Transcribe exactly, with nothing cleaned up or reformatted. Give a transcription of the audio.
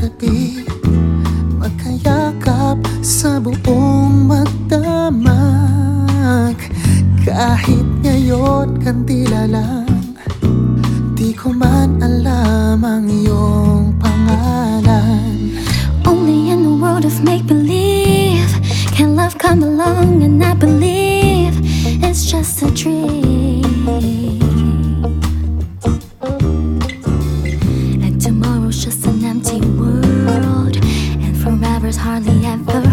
gabi, magkayakap sa buong magdamag. Kahit ngayon kandila lang, di ko man alam ang iyong pangalan. Only in a world of make-believe can love come along, and I believe it's just a dream. And tomorrow's just an empty world, and forever's hardly ever